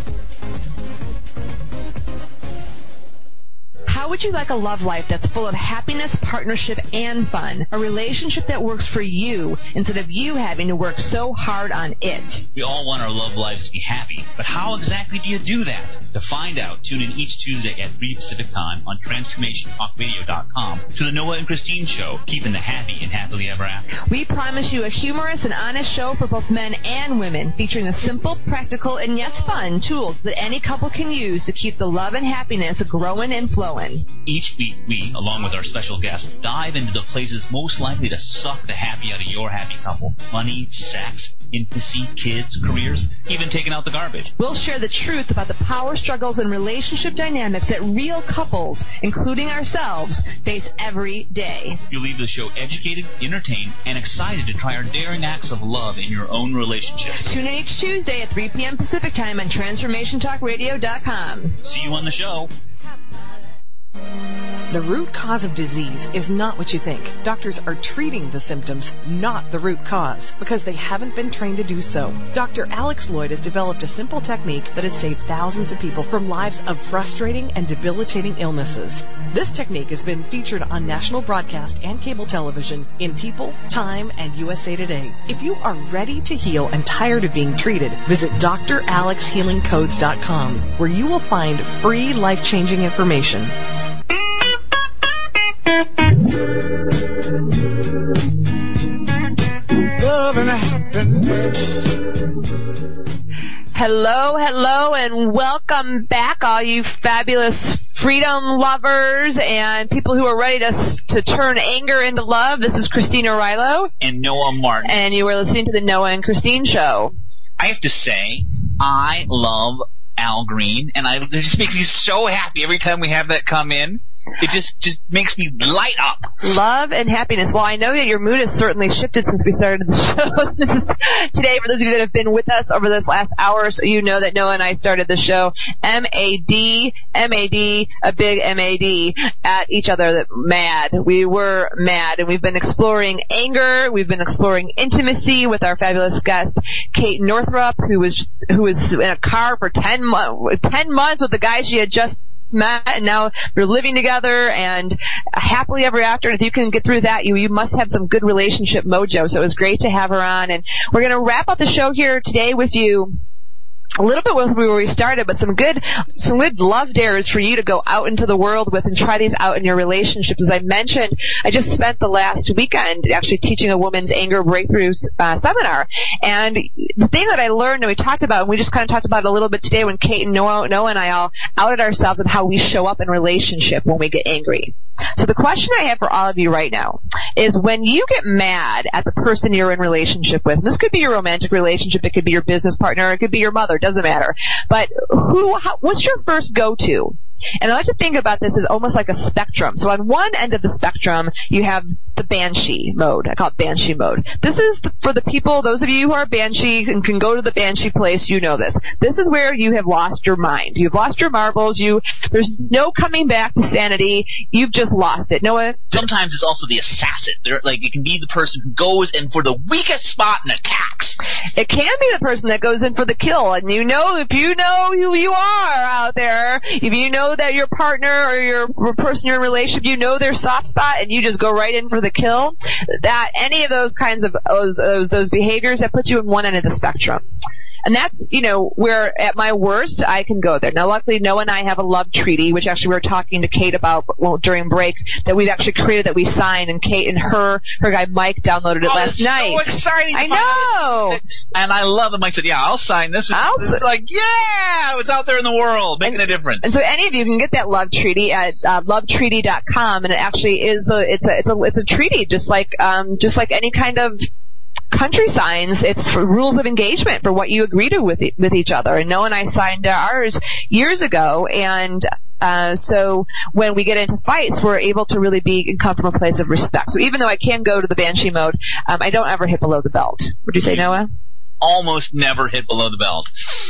How would you like a love life that's full of happiness, partnership, and fun? A relationship that works for you instead of you having to work so hard on it. We all want our love lives to be happy, but how exactly do you do that? To find out, tune in each Tuesday at three Pacific Time on Transformation Talk Radio dot com to the Noah and Christine Show, keeping the happy and happily ever after. We promise you a humorous and honest show for both men and women, featuring the simple, practical, and yes, fun tools that any couple can use to keep the love and happiness growing and flowing. Each week, we, along with our special guests, dive into the places most likely to suck the happy out of your happy couple. Money, sex, intimacy, kids, careers, even taking out the garbage. We'll share the truth about the power struggles and relationship dynamics that real couples, including ourselves, face every day. You'll leave the show educated, entertained, and excited to try our daring acts of love in your own relationships. Tune in each Tuesday at three p.m. Pacific Time on Transformation Talk Radio dot com. See you on the show. The root cause of disease is not what you think. Doctors are treating the symptoms, not the root cause, because they haven't been trained to do so. Doctor Alex Lloyd has developed a simple technique that has saved thousands of people from lives of frustrating and debilitating illnesses. This technique has been featured on national broadcast and cable television in People, Time, and U S A Today. If you are ready to heal and tired of being treated, visit D R Alex Healing Codes dot com, where you will find free life-changing information. Love and happiness. Hello, hello, and welcome back, all you fabulous freedom lovers and people who are ready to to turn anger into love. This is Christina Rilo. And Noah Martin. And you are listening to the Noah and Christine Show. I have to say, I love Al Green, and I, it just makes me so happy every time we have that come in. It just, just makes me light up. Love and happiness. Well, I know that your mood has certainly shifted since we started the show today. For those of you that have been with us over this last hour, so you know that Noah and I started the show M A D, M A D, a big M A D, at each other, that mad. We were mad, and we've been exploring anger. We've been exploring intimacy with our fabulous guest, Kate Northrup, who was, who was in a car for ten, mo- ten months with the guy she had just met, and now you're living together and happily ever after. And if you can get through that, you you must have some good relationship mojo. So it was great to have her on, and we're going to wrap up the show here today with you a little bit where we started, but some good, some good love dares for you to go out into the world with and try these out in your relationships. As I mentioned, I just spent the last weekend actually teaching a women's anger breakthrough uh, seminar, and the thing that I learned and we talked about, and we just kind of talked about it a little bit today when Kate and Noah, Noah and I all outed ourselves on how we show up in relationship when we get angry. So the question I have for all of you right now is, when you get mad at the person you're in relationship with, and this could be your romantic relationship, it could be your business partner, it could be your mother, doesn't matter, but who, how, what's your first go-to? And I like to think about this as almost like a spectrum. So on one end of the spectrum, you have the banshee mode. I call it banshee mode. This is the, for the people, those of you who are banshee and can go to the banshee place, you know this. This is where you have lost your mind. You've lost your marbles. You, there's no coming back to sanity. You've just lost it. Noah? Sometimes it's also the assassin. They're, like, it can be the person who goes in for the weakest spot and attacks. It can be the person that goes in for the kill. And you know, if you know who you are out there, if you know that your partner or your person you're in a relationship, you know their soft spot, and you just go right in for the kill, that any of those kinds of those those, those behaviors, that puts you in one end of the spectrum. And that's, you know, where at my worst, I can go there. Now, luckily, Noah and I have a love treaty, which actually we were talking to Kate about well, during break, that we've actually created that we signed, and Kate and her, her guy Mike downloaded it oh, last it's night. so exciting. I know. And I love that Mike said, yeah, I'll sign this. It's, I'll it's like, yeah, it's out there in the world, making and, a difference. And so any of you can get that love treaty at uh, love treaty dot com, and it actually is the, it's a, it's a, it's a treaty, just like, um, just like any kind of country signs. It's for rules of engagement for what you agree to with e- with each other. And Noah and I signed ours years ago, and uh so when we get into fights, we're able to really be and come from a place of respect. So even though I can go to the banshee mode, um, I don't ever hit below the belt. Would you say, Noah? Almost never hit below the belt.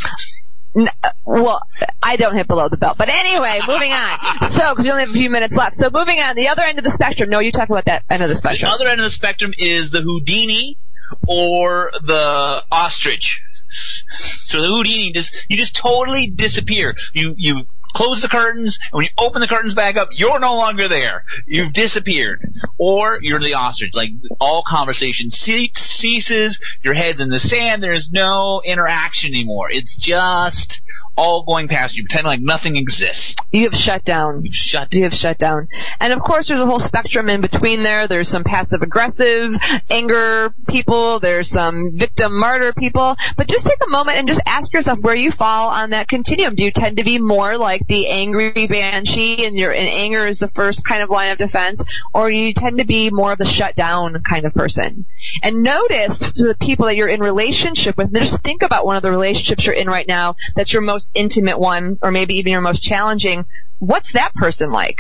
N- well, I don't hit below the belt. But anyway, moving on. So, because we only have a few minutes left. So moving on, the other end of the spectrum. No, you talk about that end of the spectrum. The other end of the spectrum is the Houdini or the ostrich. So the Houdini, just you just totally disappear. You you close the curtains, and when you open the curtains back up, you're no longer there. You've disappeared. Or you're the ostrich. Like, all conversation ce- ceases, your head's in the sand, there's no interaction anymore. It's just all going past you, pretending like nothing exists. You have shut down. You've shut down. You have shut down. And of course there's a whole spectrum in between there. There's some passive aggressive anger people, there's some victim martyr people. But just take a moment and just ask yourself where you fall on that continuum. Do you tend to be more like the angry banshee, and your and anger is the first kind of line of defense, or do you tend to be more of the shut down kind of person? And notice to the people that you're in relationship with, just think about one of the relationships you're in right now that's your most intimate one, or maybe even your most challenging. What's that person like?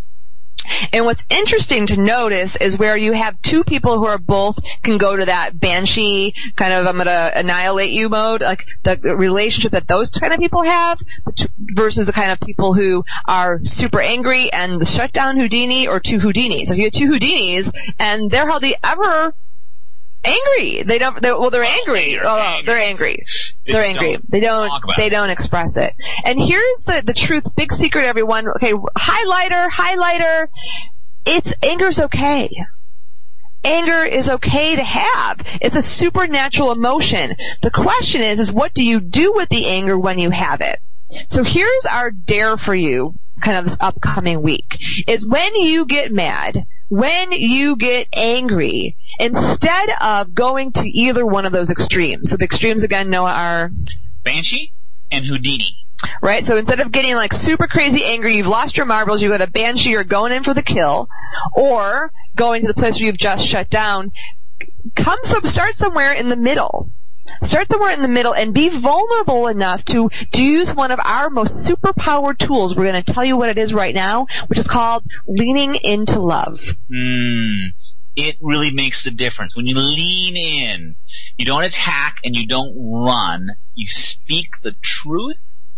And what's interesting to notice is where you have two people who are both can go to that banshee kind of I'm going to annihilate you mode, like the relationship that those kind of people have versus the kind of people who are super angry and the shutdown Houdini or two Houdinis. So you have two Houdinis and they're hardly ever angry. They don't. They're, well, they're angry. They're oh, angry. they're angry. They they're angry. don't They don't. They it. don't express it. And here's the the truth. Big secret, everyone. Okay, highlighter, highlighter. It's anger's okay. Anger is okay to have. It's a supernatural emotion. The question is, is what do you do with the anger when you have it? So here's our dare for you, kind of this upcoming week, is when you get mad, when you get angry, instead of going to either one of those extremes, so the extremes again, Noah, are Banshee and Houdini. Right? So instead of getting like super crazy angry, you've lost your marbles, you go to Banshee, you're going in for the kill, or going to the place where you've just shut down, come some, start somewhere in the middle. Start somewhere in the middle and be vulnerable enough to, to use one of our most superpowered tools. We're going to tell you what it is right now, which is called leaning into love. Mm, it really makes the difference. When you lean in, you don't attack and you don't run. You speak the truth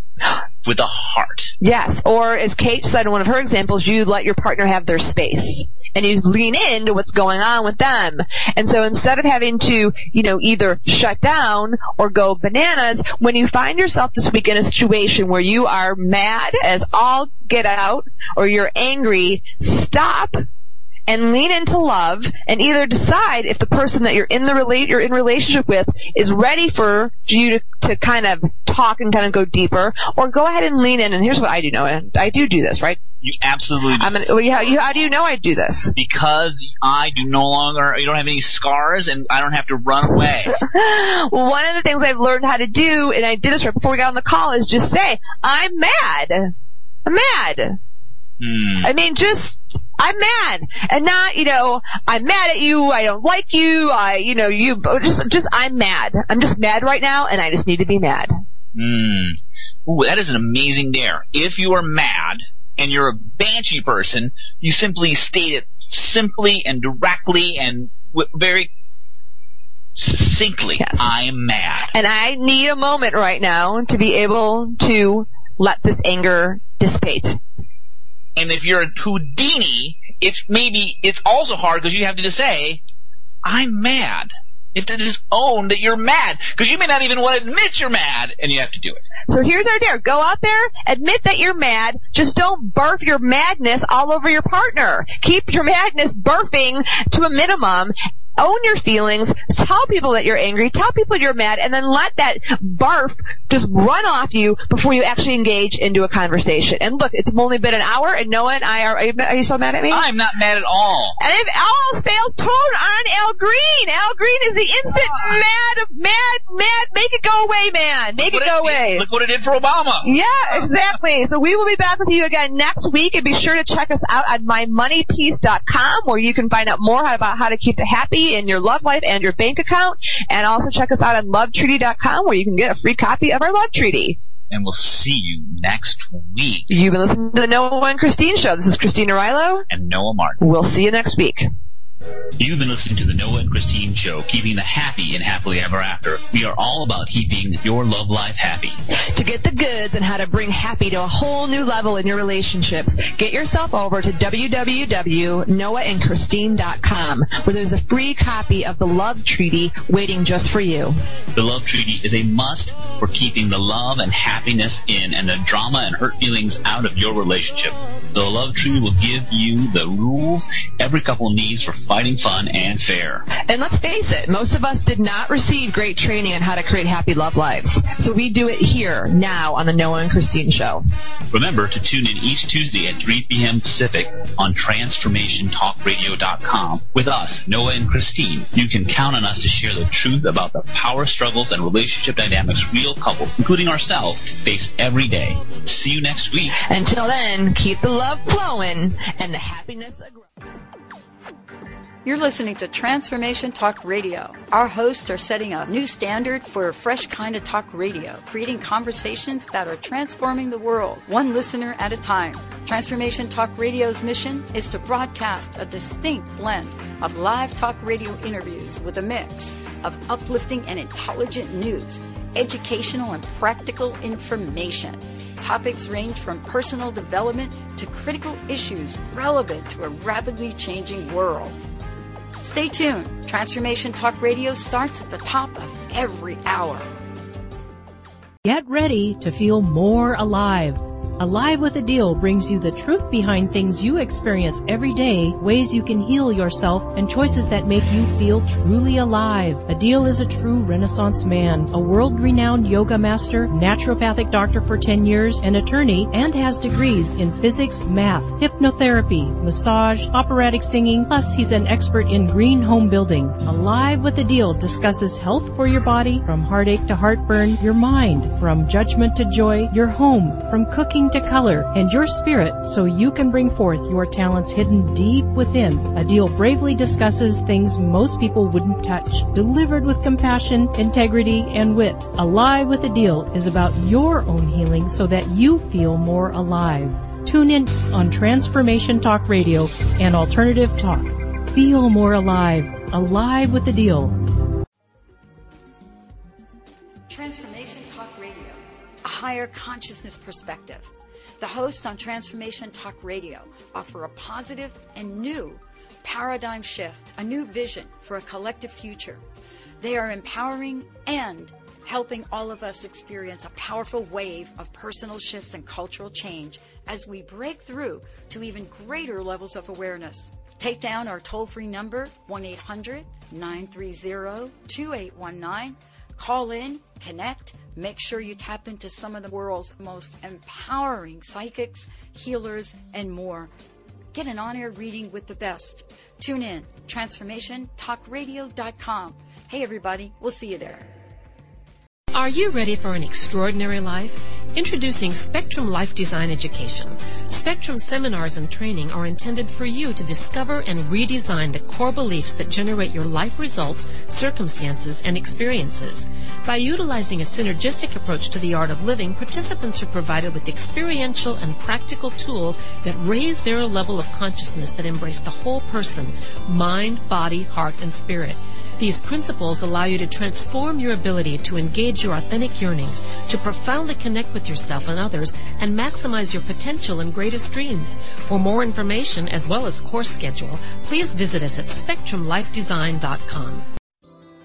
with a heart. Yes, or as Kate said in one of her examples, you let your partner have their space. And you lean into what's going on with them. And so instead of having to, you know, either shut down or go bananas, when you find yourself this week in a situation where you are mad as all get out, or you're angry, stop and lean into love, and either decide if the person that you're in the relate you're in relationship with is ready for you to, to kind of talk and kind of go deeper, or go ahead and lean in. And here's what I do know, and I do do this, right? You absolutely do. I'm gonna, well, you, how, you, how do you know I do this? Because I do no longer, you don't have any scars, and I don't have to run away. Well, one of the things I've learned how to do, and I did this right before we got on the call, is just say, I'm mad. I'm mad. Hmm. I mean, just, I'm mad. And not, you know, I'm mad at you, I don't like you, I, you know, you, just, just, I'm mad. I'm just mad right now, and I just need to be mad. Hmm. Ooh, that is an amazing dare. If you are mad, and you're a banshee person, you simply state it simply and directly and w- very succinctly. Yes. I am mad. And I need a moment right now to be able to let this anger dissipate. And if you're a Houdini, it's maybe, it's also hard because you have to just say, I'm mad. You have to just own that you're mad, because you may not even want to admit you're mad, and you have to do it. So here's our dare. Go out there, admit that you're mad, just don't barf your madness all over your partner. Keep your madness barfing to a minimum, own your feelings, tell people that you're angry, tell people you're mad, and then let that barf just run off you before you actually engage into a conversation. And look, it's only been an hour, and Noah and I are, are you, are you so mad at me? I'm not mad at all. And if all fails, tone on Al Green. Al Green is the instant ah. mad, mad, mad, make it go away, man. Make look it go it, away. Look what it did for Obama. Yeah, exactly. So we will be back with you again next week, and be sure to check us out on my money peace dot com, where you can find out more about how to keep the happy in your love life and your bank account. And also check us out on love treaty dot com, where you can get a free copy of our Love Treaty. And we'll see you next week. You've been listening to the Noah and Christine Show. This is Christina Rilo. And Noah Martin. We'll see you next week. You've been listening to the Noah and Christine Show, keeping the happy and happily ever after. We are all about keeping your love life happy. To get the goods and how to bring happy to a whole new level in your relationships, get yourself over to w w w dot noah and christine dot com, where there's a free copy of the Love Treaty waiting just for you. The Love Treaty is a must for keeping the love and happiness in and the drama and hurt feelings out of your relationship. The Love Treaty will give you the rules every couple needs for fighting fun and fair. And let's face it, most of us did not receive great training on how to create happy love lives. So we do it here, now, on the Noah and Christine Show. Remember to tune in each Tuesday at three p.m. Pacific on transformation talk radio dot com. With us, Noah and Christine, you can count on us to share the truth about the power struggles and relationship dynamics real couples, including ourselves, face every day. See you next week. Until then, keep the love flowing and the happiness growing. You're listening to Transformation Talk Radio. Our hosts are setting a new standard for a fresh kind of talk radio, creating conversations that are transforming the world, one listener at a time. Transformation Talk Radio's mission is to broadcast a distinct blend of live talk radio interviews with a mix of uplifting and intelligent news, educational and practical information. Topics range from personal development to critical issues relevant to a rapidly changing world. Stay tuned. Transformation Talk Radio starts at the top of every hour. Get ready to feel more alive. Alive with a Deal brings you the truth behind things you experience every day, ways you can heal yourself, and choices that make you feel truly alive. Adil is a true Renaissance man, a world-renowned yoga master, naturopathic doctor for ten years, an attorney, and has degrees in physics, math, hypnotherapy, massage, operatic singing, plus he's an expert in green home building. Alive with Adil discusses health for your body, from heartache to heartburn, your mind, from judgment to joy, your home, from cooking to color, and your spirit, so you can bring forth your talents hidden deep within. Adil bravely discusses things most people wouldn't touch, delivered with compassion, integrity, and wit. Alive with Adil is about your own healing so that you feel more alive. Tune in on Transformation Talk Radio and Alternative Talk. Feel more alive. Alive with Adil. Transformation Talk Radio, a higher consciousness perspective. The hosts on Transformation Talk Radio offer a positive and new paradigm shift, a new vision for a collective future. They are empowering and helping all of us experience a powerful wave of personal shifts and cultural change as we break through to even greater levels of awareness. Take down our toll-free number, one eight hundred nine three zero two eight one nine. Call in, connect, make sure you tap into some of the world's most empowering psychics, healers, and more. Get an on-air reading with the best. Tune in, transformation talk radio dot com. Hey everybody, we'll see you there. Are you ready for an extraordinary life? Introducing Spectrum Life Design Education. Spectrum seminars and training are intended for you to discover and redesign the core beliefs that generate your life results, circumstances, and experiences. By utilizing a synergistic approach to the art of living, participants are provided with experiential and practical tools that raise their level of consciousness that embrace the whole person, mind, body, heart, and spirit. These principles allow you to transform your ability to engage your authentic yearnings, to profoundly connect with yourself and others, and maximize your potential and greatest dreams. For more information, as well as course schedule, please visit us at spectrum life design dot com.